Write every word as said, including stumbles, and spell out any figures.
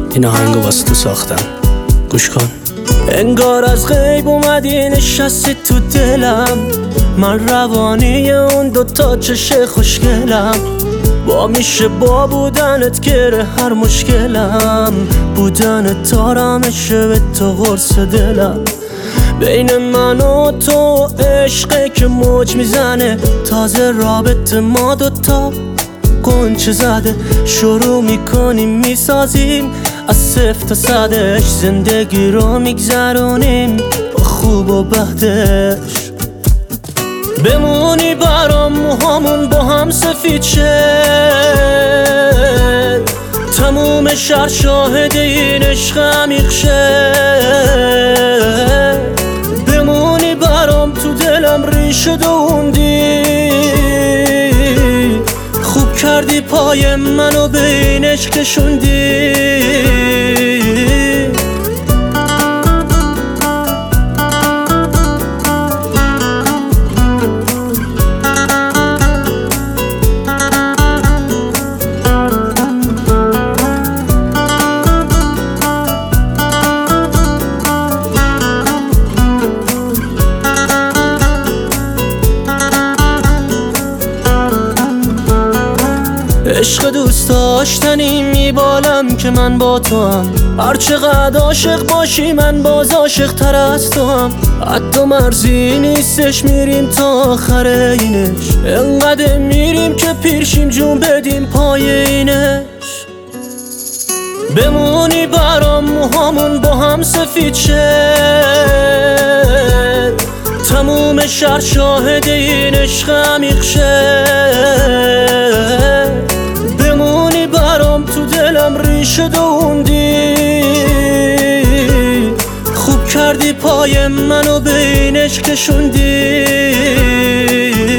این آهنگو واسه تو ساختم، گوش کن. انگار از غیب اومدی نشستی تو دلم، من روانی اون دوتا چشه خوشگلم. با میشه با بودنت گره هر مشکلم، بودن تارمشه به تو قرص دلم. بین من و تو عشقه که موج میزنه، تازه رابطه ما دوتا قنچه زده. شروع میکنیم میسازیم از صفر تا صدش، زندگی رو میگذرونیم با خوب و بدش. بمونی برام موهامون با هم سفید شه، تموم شهر شاهد این عشق عمیق شه. بمونی برام تو دلم ریشه دووندی، خوب کردی پای منو به این عشق کشوندی. عشق دوست داشتنی میبالم که من با تو هم، هر چقدر عاشق باشی من باز عاشق تر از تو هم. حتی مرزی نیستش میریم تا آخر اینش، انقدر میریم که پیرشیم جون بدیم پای اینش. بمونی برام موهامون با هم سفید شه، تموم شهر شاهد این عشق عمیق شه. بمونی برام تو دلم ریشه دووندی، خوب کردی پای منو به این عشق کشوندی.